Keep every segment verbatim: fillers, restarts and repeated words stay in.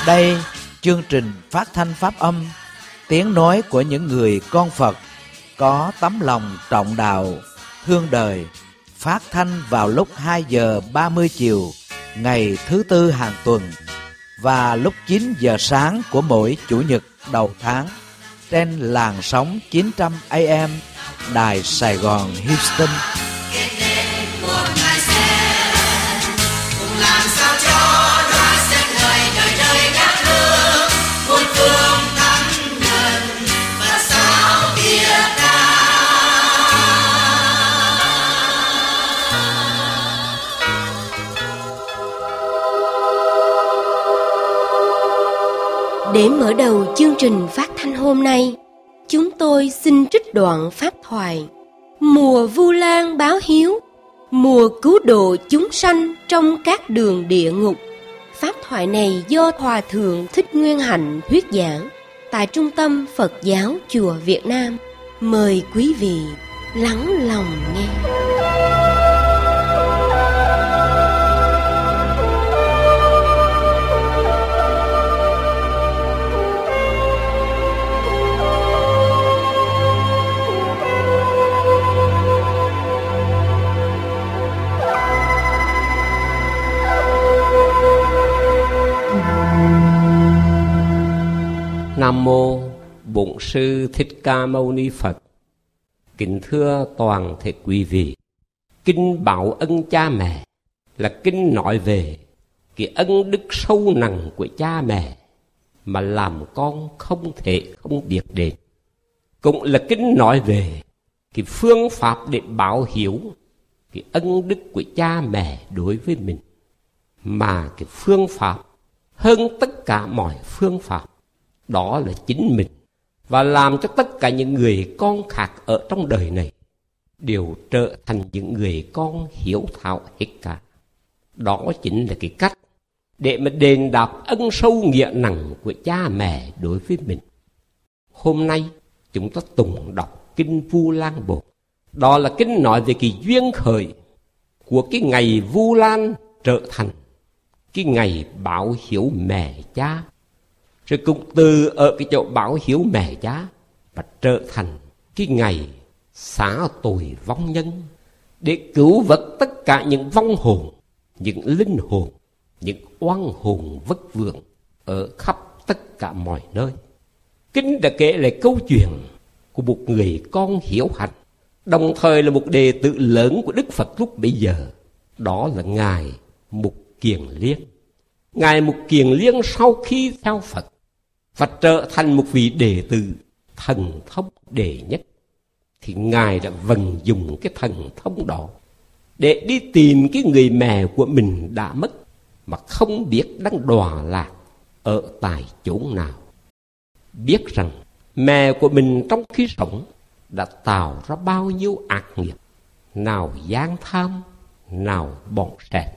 Đây, chương trình phát thanh pháp âm, tiếng nói của những người con Phật có tấm lòng trọng đạo, thương đời, phát thanh vào lúc hai giờ ba mươi chiều ngày thứ tư hàng tuần và lúc chín giờ sáng của mỗi Chủ nhật đầu tháng trên làn sóng chín trăm A M Đài Sài Gòn Houston. Để mở đầu chương trình phát thanh hôm nay, chúng tôi xin trích đoạn pháp thoại Mùa Vu Lan báo hiếu, mùa cứu độ chúng sanh trong các đường địa ngục. Pháp thoại này do Hòa Thượng Thích Nguyên Hạnh thuyết giảng tại Trung tâm Phật giáo Chùa Việt Nam. Mời quý vị lắng lòng nghe. Nam mô Bổn Sư Thích Ca Mâu Ni Phật. Kính thưa toàn thể quý vị, kinh báo ân cha mẹ là kinh nói về cái ân đức sâu nặng của cha mẹ mà làm con không thể không biết đến. Cũng là kinh nói về cái phương pháp để báo hiếu cái ân đức của cha mẹ đối với mình, mà cái phương pháp hơn tất cả mọi phương pháp đó là chính mình, và làm cho tất cả những người con khác ở trong đời này đều trở thành những người con hiếu thảo hết cả. Đó chính là cái cách để mà đền đáp ân sâu nghĩa nặng của cha mẹ đối với mình. Hôm nay chúng ta tùng đọc kinh Vu Lan Bồ. Đó là kinh nói về cái duyên khởi của cái ngày Vu Lan trở thành cái ngày báo hiếu mẹ cha, rồi cũng từ ở cái chỗ báo hiếu mẹ cha và trở thành cái ngày xá tội vong nhân, để cứu vớt tất cả những vong hồn, những linh hồn, những oan hồn vất vưởng ở khắp tất cả mọi nơi. Kinh đã kể lại câu chuyện của một người con hiếu hạnh, đồng thời là một đệ tử lớn của Đức Phật lúc bấy giờ. Đó là Ngài Mục Kiền Liên. Ngài Mục Kiền Liên sau khi theo Phật và trở thành một vị đệ tử thần thông đệ nhất, thì Ngài đã vận dụng cái thần thông đó để đi tìm cái người mẹ của mình đã mất mà không biết đang đọa lạc ở tại chỗ nào. Biết rằng mẹ của mình trong khi sống đã tạo ra bao nhiêu ác nghiệp, nào gian tham, nào bỏng sẹt,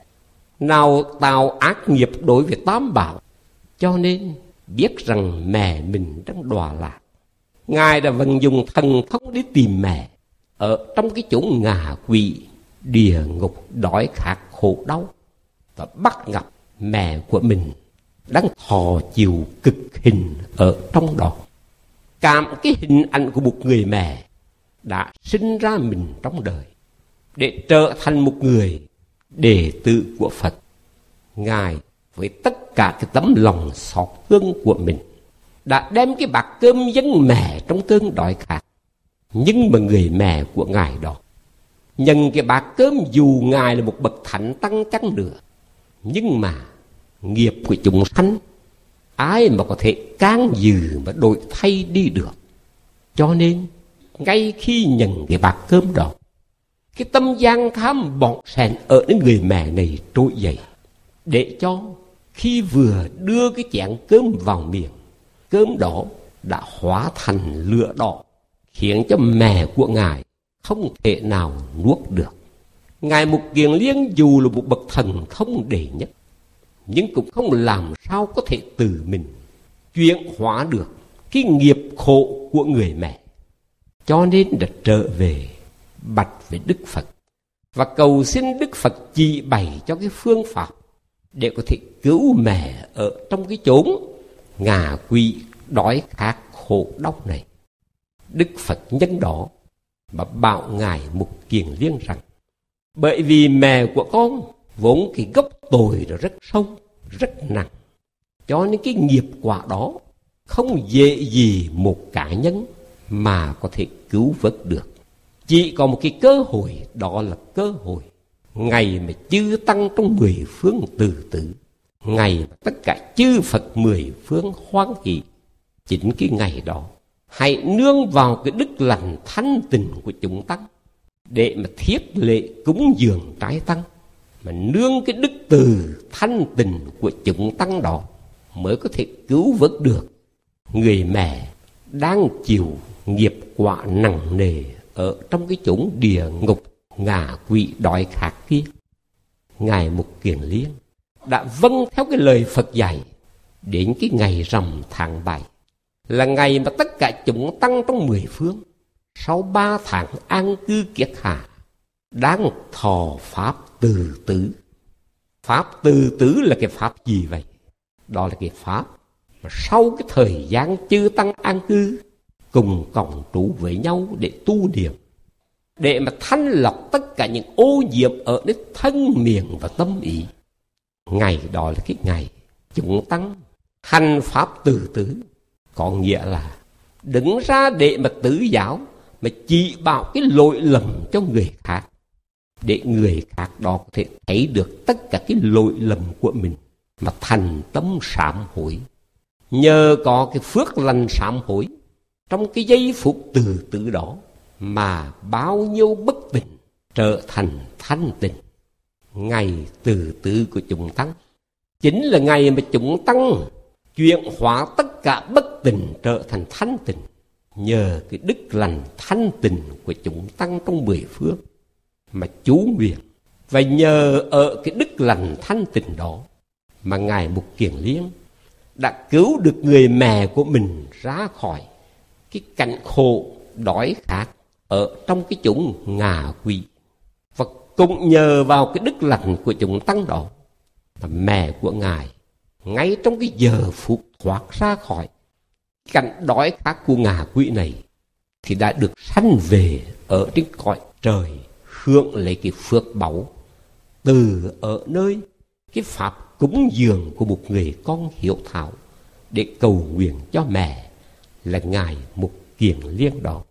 nào tạo ác nghiệp đối với tam bảo, cho nên biết rằng mẹ mình đang đọa lạc. Ngài đã vận dụng thần thông đi tìm mẹ ở trong cái chỗ ngạ quỷ, địa ngục, đói khát, khổ đau, và bắt gặp mẹ của mình đang thọ chịu cực hình ở trong đó. Cảm cái hình ảnh của một người mẹ đã sinh ra mình trong đời để trở thành một người đệ tử của Phật. Ngài với tất cả cái tấm lòng xót thương của mình đã đem cái bát cơm dâng mẹ trong cơn đói khát. Nhưng mà người mẹ của Ngài đó nhận cái bát cơm, dù Ngài là một bậc thánh tăng chăng nữa, nhưng mà nghiệp của chúng sanh ai mà có thể can dự mà đổi thay đi được. Cho nên ngay khi nhận cái bát cơm đó, cái tâm gian tham bỏng sèn ở đến người mẹ này trỗi dậy, để cho khi vừa đưa cái chén cơm vào miệng, cơm đó đã hóa thành lửa đỏ, khiến cho mẹ của Ngài không thể nào nuốt được. Ngài Mục Kiền Liên dù là một bậc thần thông đệ nhất, nhưng cũng không làm sao có thể từ mình chuyển hóa được cái nghiệp khổ của người mẹ. Cho nên đã trở về bạch với Đức Phật và cầu xin Đức Phật chỉ bày cho cái phương pháp để có thể cứu mẹ ở trong cái chốn ngạ quỷ đói khát khổ đau này. Đức Phật nhân đó mà bảo Ngài Mục Kiền Liên rằng, bởi vì mẹ của con vốn cái gốc tội nó rất sâu, rất nặng, cho nên cái nghiệp quả đó không dễ gì một cá nhân mà có thể cứu vớt được. Chỉ có một cái cơ hội, đó là cơ hội ngày mà chư tăng trong mười phương từ tử, ngày mà tất cả chư Phật mười phương hoan hỷ. Chính cái ngày đó hãy nương vào cái đức lành thanh tịnh của chúng tăng để mà thiết lệ cúng dường trái tăng, mà nương cái đức từ thanh tịnh của chúng tăng đó mới có thể cứu vớt được người mẹ đang chịu nghiệp quả nặng nề ở trong cái chốn địa ngục ngạ quỷ đói khát kia. Ngài Mục Kiền Liên đã vâng theo cái lời Phật dạy đến cái ngày rằm tháng bảy, là ngày mà tất cả chúng tăng trong mười phương sau ba tháng an cư kiết hạ đang thọ pháp từ tứ. Pháp từ tứ là cái pháp gì vậy? Đó là cái pháp mà sau cái thời gian chư tăng an cư cùng cộng trú với nhau để tu niệm, để mà thanh lọc tất cả những ô nhiễm ở nơi thân miệng và tâm ý. Ngày đó là cái ngày chúng tăng hành pháp từ tứ, có nghĩa là đứng ra để mà tứ giáo, mà chỉ bảo cái lỗi lầm cho người khác, để người khác đó có thể thấy được tất cả cái lỗi lầm của mình mà thành tâm sám hối. Nhờ có cái phước lành sám hối trong cái giây phút từ từ đó mà bao nhiêu bất tịnh trở thành thanh tịnh. Ngày từ từ của chúng tăng chính là ngày mà chúng tăng chuyển hóa tất cả bất tịnh trở thành thanh tịnh, nhờ cái đức lành thanh tịnh của chúng tăng trong mười phương mà chú nguyện. Và nhờ ở cái đức lành thanh tịnh đó mà Ngài Mục Kiền Liên đã cứu được người mẹ của mình ra khỏi cái cảnh khổ đói khát ở trong cái chốn ngạ quỷ. Và cũng nhờ vào cái đức lành của chúng tăng đó mà mẹ của Ngài ngay trong cái giờ phút thoát ra khỏi cảnh đói khát của ngạ quỷ này thì đã được sanh về ở trên cõi trời, hưởng lấy cái phước báu từ ở nơi cái pháp cúng dường của một người con hiếu thảo để cầu nguyện cho mẹ là Ngài Mục Kiền Liên đó.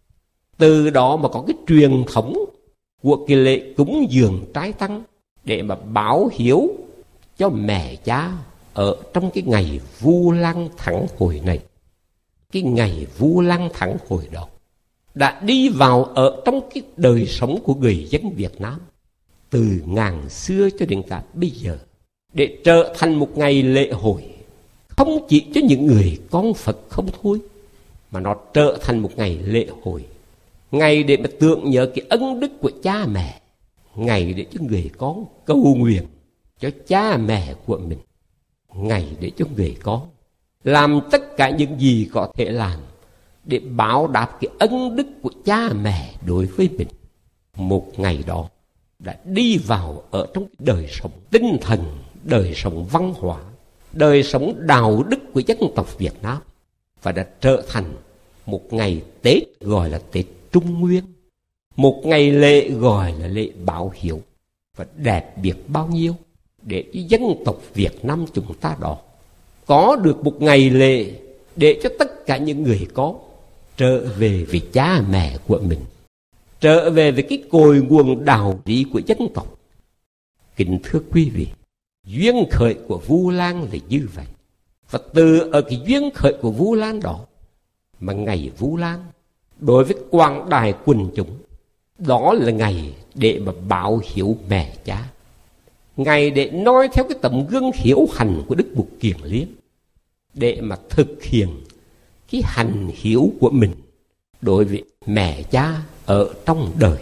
Từ đó mà có cái truyền thống của cái lễ cúng dường trái tăng để mà báo hiếu cho mẹ cha ở trong cái ngày Vu Lan Thắng Hồi này. Cái ngày Vu Lan Thắng Hồi đó đã đi vào ở trong cái đời sống của người dân Việt Nam từ ngàn xưa cho đến cả bây giờ, để trở thành một ngày lễ hội không chỉ cho những người con Phật không thôi, mà nó trở thành một ngày lễ hội, ngày để mà tưởng nhớ cái ân đức của cha mẹ, ngày để cho người con cầu nguyện cho cha mẹ của mình, ngày để cho người con làm tất cả những gì có thể làm để báo đáp cái ân đức của cha mẹ đối với mình. Một ngày đó đã đi vào ở trong cái đời sống tinh thần, đời sống văn hóa, đời sống đạo đức của dân tộc Việt Nam, và đã trở thành một ngày Tết gọi là Tết Trung Nguyên, một ngày lễ gọi là lễ báo hiếu. Và đẹp biết bao nhiêu để dân tộc Việt Nam chúng ta đó có được một ngày lễ để cho tất cả những người con trở về với cha mẹ của mình, trở về với cái cội nguồn đạo lý của dân tộc. Kính thưa quý vị, duyên khởi của Vu Lan là như vậy. Và từ ở cái duyên khởi của Vu Lan đó mà ngày Vu Lan đối với quảng đại quần chúng, đó là ngày để mà báo hiếu mẹ cha, ngày để nói theo cái tấm gương hiếu hành của Đức Mục Kiền Liên, để mà thực hiện cái hành hiếu của mình đối với mẹ cha ở trong đời.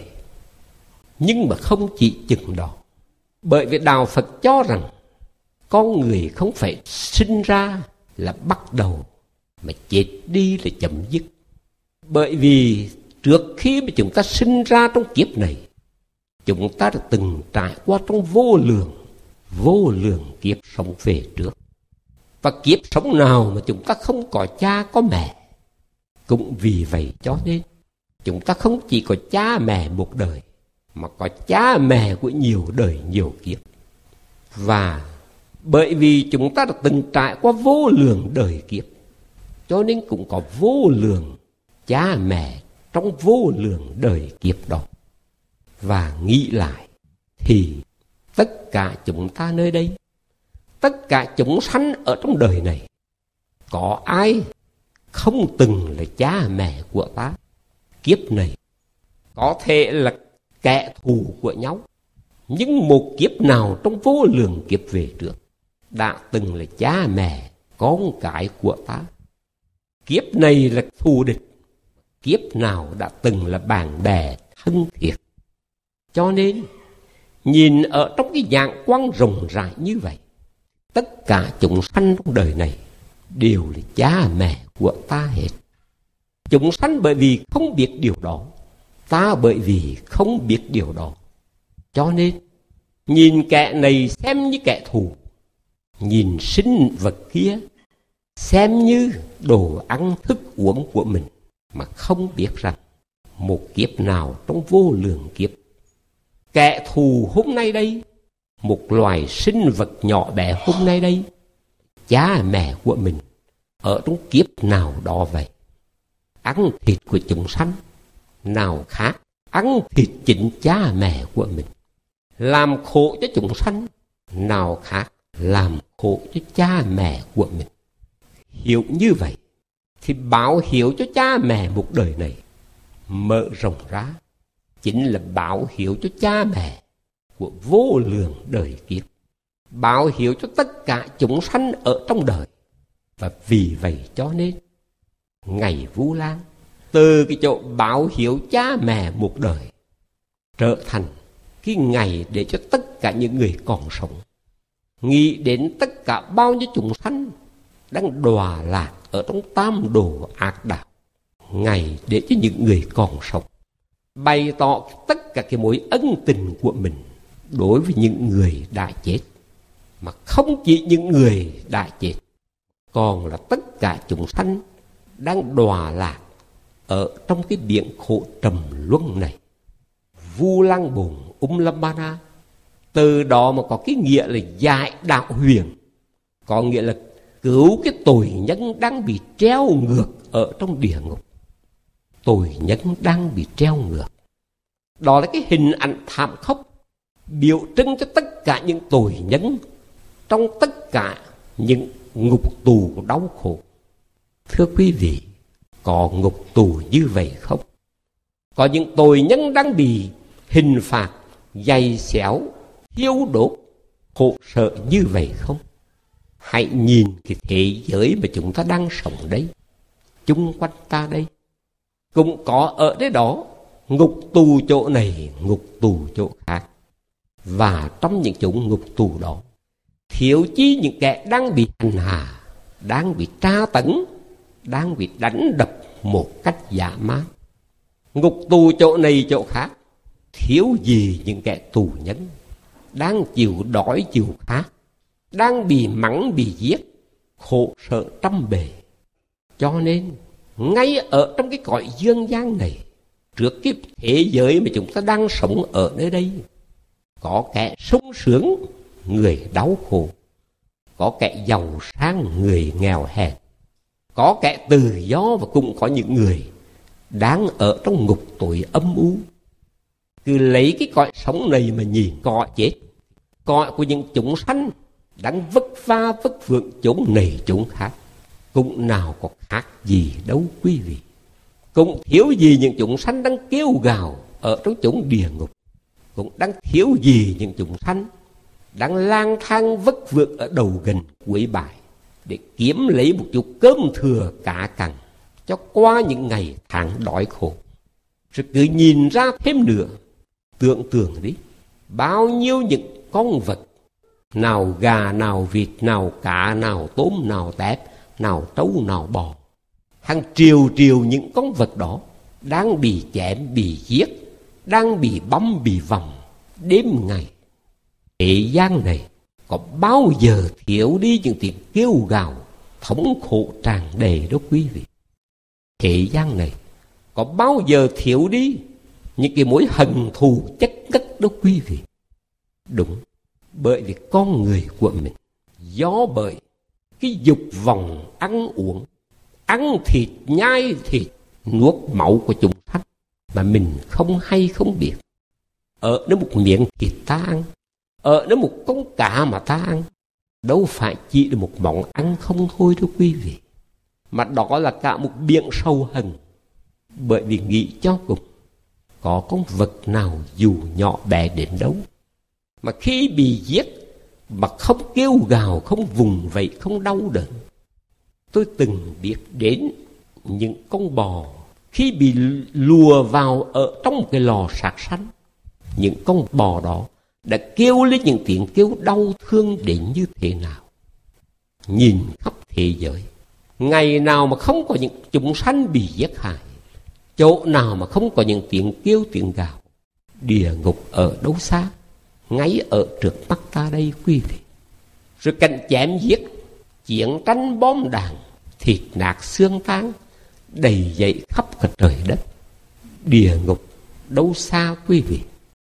Nhưng mà không chỉ chừng đó, bởi vì đạo Phật cho rằng con người không phải sinh ra là bắt đầu, mà chết đi là chấm dứt. Bởi vì trước khi mà chúng ta sinh ra trong kiếp này, chúng ta đã từng trải qua trong vô lượng vô lượng kiếp sống về trước. Và kiếp sống nào mà chúng ta không có cha có mẹ. Cũng vì vậy cho nên chúng ta không chỉ có cha mẹ một đời, mà có cha mẹ của nhiều đời nhiều kiếp. Và bởi vì chúng ta đã từng trải qua vô lượng đời kiếp, cho nên cũng có vô lượng cha mẹ trong vô lượng đời kiếp đó. Và nghĩ lại thì tất cả chúng ta nơi đây, tất cả chúng sanh ở trong đời này, có ai không từng là cha mẹ của ta? Kiếp này có thể là kẻ thù của nhau, nhưng một kiếp nào trong vô lượng kiếp về trước đã từng là cha mẹ con cái của ta. Kiếp này là thù địch, kiếp nào đã từng là bạn bè thân thiết. Cho nên nhìn ở trong cái dạng quang rộng rãi như vậy, tất cả chúng sanh trong đời này đều là cha mẹ của ta hết. Chúng sanh bởi vì không biết điều đó, ta bởi vì không biết điều đó. Cho nên nhìn kẻ này xem như kẻ thù, nhìn sinh vật kia xem như đồ ăn thức uống của mình, mà không biết rằng một kiếp nào trong vô lượng kiếp, kẻ thù hôm nay đây, một loài sinh vật nhỏ bé hôm nay đây, cha mẹ của mình ở trong kiếp nào đó vậy. Ăn thịt của chúng sanh nào khác ăn thịt chính cha mẹ của mình. Làm khổ cho chúng sanh nào khác làm khổ cho cha mẹ của mình. Hiểu như vậy thì báo hiếu cho cha mẹ một đời này mở rộng ra chính là báo hiếu cho cha mẹ của vô lượng đời kiếp, báo hiếu cho tất cả chúng sanh ở trong đời. Và vì vậy cho nên ngày Vu Lan từ cái chỗ báo hiếu cha mẹ một đời trở thành cái ngày để cho tất cả những người còn sống nghĩ đến tất cả bao nhiêu chúng sanh đang đọa lạc ở trong tam đồ ác đạo. Ngày để cho những người còn sống bày tỏ tất cả cái mối ân tình của mình đối với những người đã chết, mà không chỉ những người đã chết, còn là tất cả chúng sanh đang đọa lạc ở trong cái biển khổ trầm luân này. Vu Lan Bồn Umlambana từ đó mà có cái nghĩa là giải đạo huyền, có nghĩa là cứu cái tội nhân đang bị treo ngược ở trong địa ngục. Tội nhân đang bị treo ngược, đó là cái hình ảnh thảm khốc biểu trưng cho tất cả những tội nhân trong tất cả những ngục tù đau khổ. Thưa quý vị, có ngục tù như vậy không? Có những tội nhân đang bị hình phạt dày xéo, thiêu đốt, khổ sở như vậy không? Hãy nhìn cái thế giới mà chúng ta đang sống đấy, chung quanh ta đây, cũng có ở đấy đó, ngục tù chỗ này, ngục tù chỗ khác. Và trong những chỗ ngục tù đó, thiếu chi những kẻ đang bị hành hạ, đang bị tra tấn, đang bị đánh đập một cách dã man. Ngục tù chỗ này chỗ khác, thiếu gì những kẻ tù nhân đang chịu đói chịu khát, đang bị mắng bị giết, khổ sở trăm bề. Cho nên ngay ở trong cái cõi dương gian này, trước cái thế giới mà chúng ta đang sống ở nơi đây, có kẻ sung sướng, người đau khổ, có kẻ giàu sang, người nghèo hèn, có kẻ tự do, và cũng có những người đang ở trong ngục tối âm u. Cứ lấy cái cõi sống này mà nhìn cõi chết, cõi của những chúng sanh đang vất vả vất vưởng chốn này chốn khác, cũng nào có khác gì đâu quý vị. Cũng thiếu gì những chúng sanh đang kêu gào ở trong chốn địa ngục, cũng đang thiếu gì những chúng sanh đang lang thang vất vưởng ở đầu gần cuối bãi để kiếm lấy một chút cơm thừa cả cằn cho qua những ngày tháng đói khổ. Rồi cứ nhìn ra thêm nữa, tưởng tượng đi, bao nhiêu những con vật, nào gà, nào vịt, nào cá, nào tôm, nào tép, nào trâu, nào bò, hàng triệu triệu những con vật đó đang bị chém, bị giết, đang bị băm, bị vòng đêm ngày. Thế gian này có bao giờ thiếu đi những tiếng kêu gào thống khổ tràn đầy đó quý vị. Thế gian này có bao giờ thiếu đi những cái mối hận thù chất ngất đó quý vị. Đúng, bởi vì con người của mình do bởi cái dục vọng ăn uống, ăn thịt nhai thịt, nuốt máu của chúng sanh mà mình không hay không biết. Ở nó một miếng thịt ta ăn, ở nó một con cá mà ta ăn, đâu phải chỉ là một món ăn không thôi đâu quý vị, mà đó là cả một biển sâu hận. Bởi vì nghĩ cho cùng, có con vật nào dù nhỏ bé đến đâu mà khi bị giết mà không kêu gào, không vùng vẫy, không đau đớn. Tôi từng biết đến những con bò khi bị lùa vào ở trong một cái lò sát sanh, những con bò đó đã kêu lên những tiếng kêu đau thương đến như thế nào. Nhìn khắp thế giới, ngày nào mà không có những chúng sanh bị giết hại, chỗ nào mà không có những tiếng kêu tiếng gào. Địa ngục ở đâu xa, ngay ở trước mắt ta đây quý vị. Rồi cảnh chém giết, chiến tranh bom đạn, thịt nát xương tan, đầy dậy khắp cả trời đất. Địa ngục đâu xa quý vị.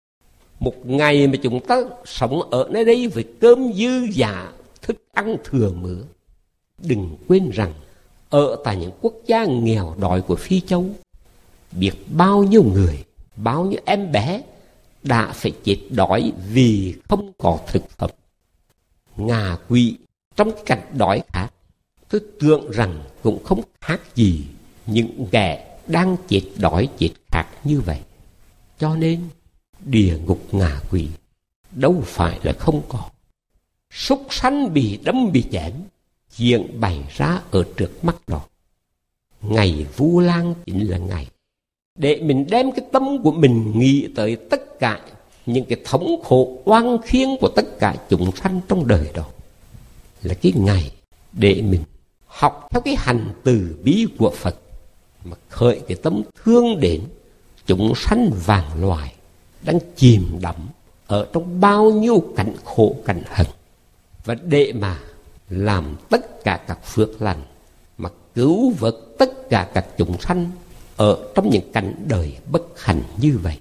Một ngày mà chúng ta sống ở nơi đây với cơm dư giả, thức ăn thừa mứa, đừng quên rằng ở tại những quốc gia nghèo đói của Phi Châu, biết bao nhiêu người, bao nhiêu em bé đã phải chết đói vì không có thực phẩm. Ngạ quỷ trong cảnh đói khát, tôi tưởng rằng cũng không khác gì những kẻ đang chết đói chết khát như vậy. Cho nên địa ngục ngạ quỷ đâu phải là không có. Súc sanh bị đâm bị chém chuyện bày ra ở trước mắt đó. Ngày Vu Lan chính là ngày để mình đem cái tâm của mình nghĩ tới tất cả những cái thống khổ oan khiên của tất cả chúng sanh trong đời đó. Là cái ngày để mình học theo cái hành từ bi của Phật mà khởi cái tâm thương đến chúng sanh vạn loài đang chìm đắm ở trong bao nhiêu cảnh khổ cảnh hận, và để mà làm tất cả các phước lành mà cứu vớt tất cả các chúng sanh ở trong những cảnh đời bất hạnh như vậy.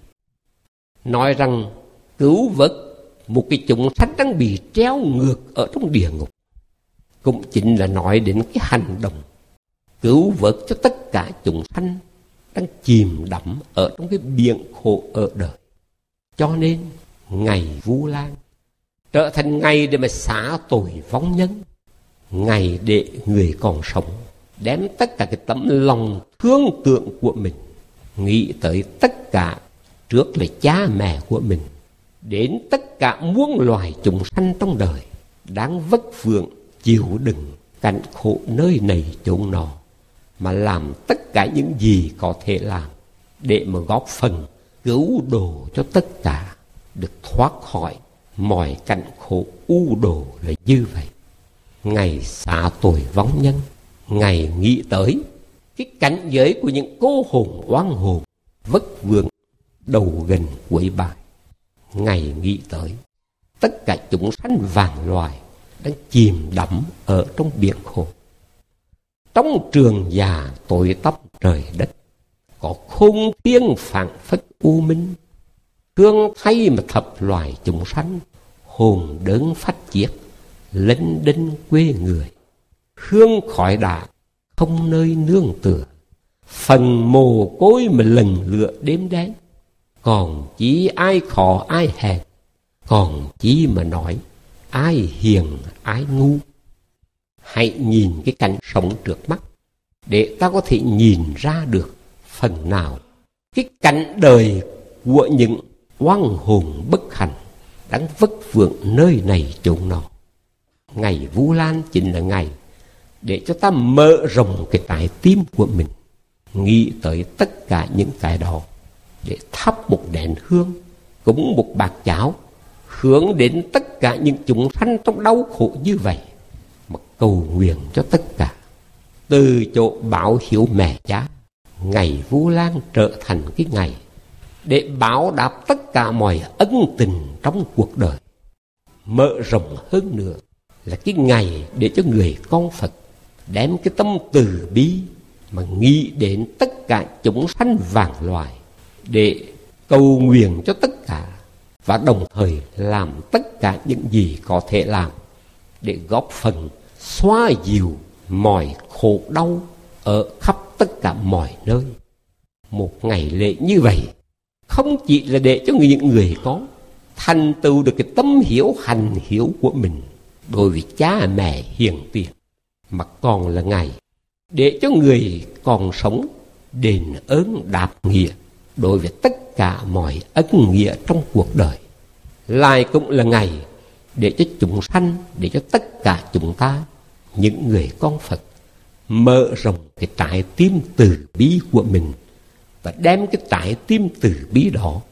Nói rằng cứu vớt một cái chúng sanh đang bị treo ngược ở trong địa ngục cũng chính là nói đến cái hành động cứu vớt cho tất cả chúng sanh đang chìm đắm ở trong cái biển khổ ở đời. Cho nên ngày Vu Lan trở thành ngày để mà xả tội vong nhân, ngày để người còn sống đem tất cả cái tấm lòng thương tượng của mình nghĩ tới tất cả, trước là cha mẹ của mình, đến tất cả muôn loài chúng sanh trong đời đang vất vưởng chịu đựng cảnh khổ nơi này chốn nọ, mà làm tất cả những gì có thể làm để mà góp phần cứu độ cho tất cả được thoát khỏi mọi cảnh khổ u đồ là như vậy. Ngày xả tội vong nhân, ngày nghĩ tới cái cảnh giới của những cô hồn oan hồn vất vưởng đầu gần cuối bài, ngày nghĩ tới tất cả chúng sanh vạn loài đang chìm đắm ở trong biển khổ. Trong trường già tối tăm trời đất, có khung thiên phảng phất u minh, thương thay mà thập loài chúng sanh hồn đớn phát chiết, lênh đênh quê người, hương khói đá không nơi nương tựa, phần mồ côi mà lần lựa đêm đen, còn chỉ ai khó ai hèn, còn chỉ mà nói ai hiền ai ngu. Hãy nhìn cái cảnh sống trước mắt để ta có thể nhìn ra được phần nào cái cảnh đời của những oan hồn bất hạnh đang vất vưởng nơi này chốn nọ. Ngày Vu Lan chính là ngày để cho ta mở rộng cái trái tim của mình, nghĩ tới tất cả những cái đó, để thắp một đèn hương, cúng một bát cháo, hướng đến tất cả những chúng sanh trong đau khổ như vậy, mà cầu nguyện cho tất cả. Từ chỗ báo hiếu mẹ cha, ngày Vu Lan trở thành cái ngày để báo đáp tất cả mọi ân tình trong cuộc đời. mở rộng hơn nữa là cái ngày để cho người con Phật đem cái tâm từ bi mà nghĩ đến tất cả chúng sanh vạn loài, để cầu nguyện cho tất cả, và đồng thời làm tất cả những gì có thể làm để góp phần xoa dịu mọi khổ đau ở khắp tất cả mọi nơi. Một ngày lễ như vậy không chỉ là để cho những người có thành tựu được cái tâm hiểu hành hiểu của mình đối với cha mẹ hiền tiền, mà còn là ngày để cho người còn sống đền ơn đáp nghĩa đối với tất cả mọi ân nghĩa trong cuộc đời. Lại cũng là ngày để cho chúng sanh, để cho tất cả chúng ta, những người con Phật, mở rộng cái trái tim từ bi của mình và đem cái trái tim từ bi đó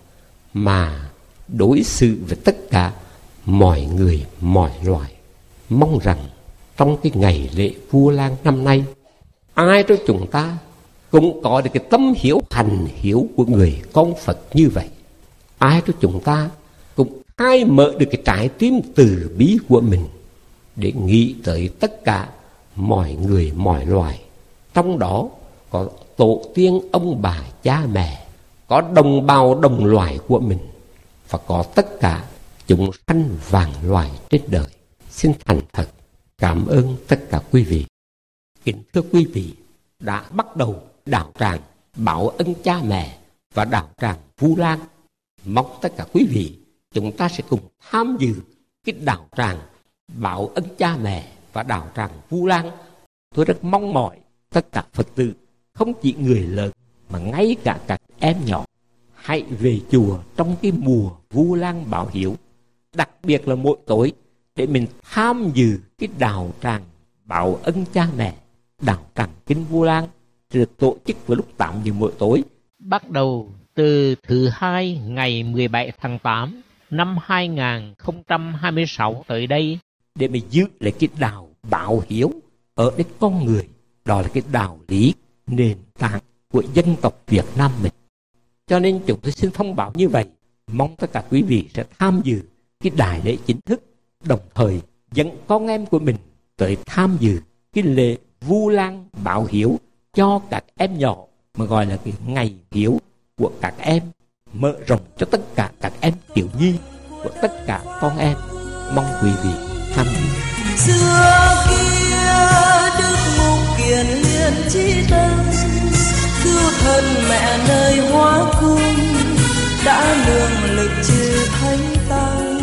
mà đối xử với tất cả mọi người, mọi loài. Mong rằng trong cái ngày lễ Vu Lan năm nay, ai trong chúng ta cũng có được cái tâm hiểu hành hiểu của người con Phật như vậy. Ai trong chúng ta cũng khai mở được cái trái tim từ bi của mình để nghĩ tới tất cả mọi người, mọi loài. Trong đó có tổ tiên ông bà cha mẹ, có đồng bào đồng loài của mình, và có tất cả chúng sanh vạn loài trên đời. Xin thành thật cảm ơn tất cả quý vị. Kính thưa quý vị, đã bắt đầu đạo tràng báo ân cha mẹ và đạo tràng Vu Lan. Mong tất cả quý vị chúng ta sẽ cùng tham dự cái đạo tràng báo ân cha mẹ và đạo tràng Vu Lan. Tôi rất mong mỏi tất cả Phật tử, không chỉ người lớn mà ngay cả các em nhỏ, hãy về chùa trong cái mùa Vu Lan báo hiếu, đặc biệt là mỗi tối, để mình tham dự cái đạo tràng báo ân cha mẹ, đạo tràng kinh Vu Lan được tổ chức vào lúc tám giờ mỗi tối, bắt đầu từ thứ hai ngày mười bảy tháng tám năm hai nghìn không trăm hai mươi sáu tới đây, để mình giữ lại cái đạo báo hiếu ở đây con người. Đó là cái đạo lý nền tảng của dân tộc Việt Nam mình. Cho nên chúng tôi xin thông báo như vậy, mong tất cả quý vị sẽ tham dự cái đại lễ chính thức, đồng thời dẫn con em của mình tới tham dự cái lễ Vu Lan báo hiếu cho các em nhỏ, mà gọi là cái ngày hiếu của các em, mở rộng cho tất cả các em thiếu nhi của tất cả con em. Mong quý vị tham dự. Xưa kia Đức Mục Kiền Liên Chí Tâm, cứu thân mẹ nơi Hóa Cung, đã lường lực trừ thánh tăng.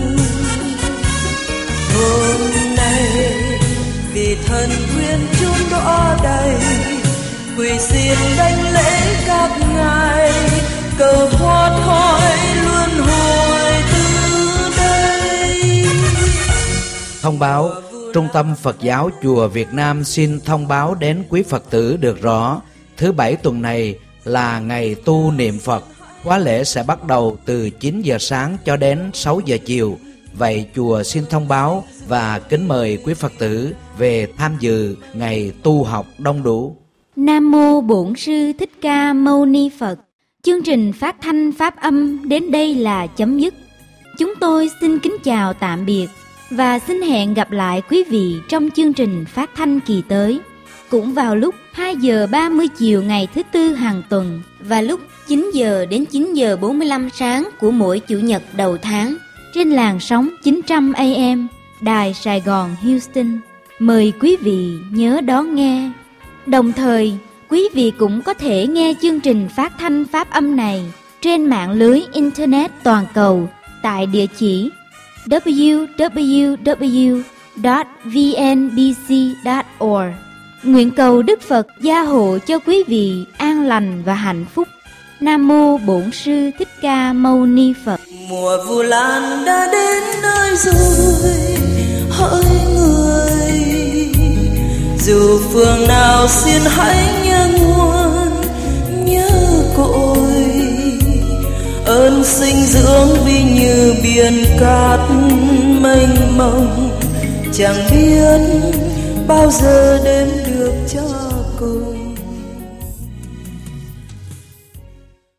Hôm nay vì thân quyến chốn đó đầy, quỳ xin đảnh lễ các ngài, cầu thoát khỏi luân hồi từ đây. Thông báo, Trung tâm Phật giáo Chùa Việt Nam xin thông báo đến quý Phật tử được rõ, thứ Bảy tuần này là ngày tu niệm Phật. Khóa lễ sẽ bắt đầu từ chín giờ sáng cho đến sáu giờ chiều. Vậy chùa xin thông báo và kính mời quý Phật tử về tham dự ngày tu học đông đủ. Nam mô Bổn Sư Thích Ca Mâu Ni Phật. Chương trình phát thanh pháp âm đến đây là chấm dứt. Chúng tôi xin kính chào tạm biệt và xin hẹn gặp lại quý vị trong chương trình phát thanh kỳ tới, cũng vào lúc hai giờ ba mươi chiều ngày thứ Tư hàng tuần và lúc chín giờ đến chín giờ bốn mươi lăm sáng của mỗi Chủ nhật đầu tháng trên làn sóng chín trăm A M Đài Sài Gòn Houston. Mời quý vị nhớ đón nghe. Đồng thời, quý vị cũng có thể nghe chương trình phát thanh pháp âm này trên mạng lưới Internet toàn cầu tại địa chỉ w w w chấm v n b c chấm org. Nguyện cầu Đức Phật gia hộ cho quý vị an lành và hạnh phúc. Nam mô Bổn Sư Thích Ca Mâu Ni Phật. Mùa Vu Lan đã đến nơi rồi, hỡi người, dù phương nào xin hãy nhớ nguồn, nhớ cội ơn sinh dưỡng vì như biển cát mênh mông, chẳng biết bao giờ đến được cho cùng.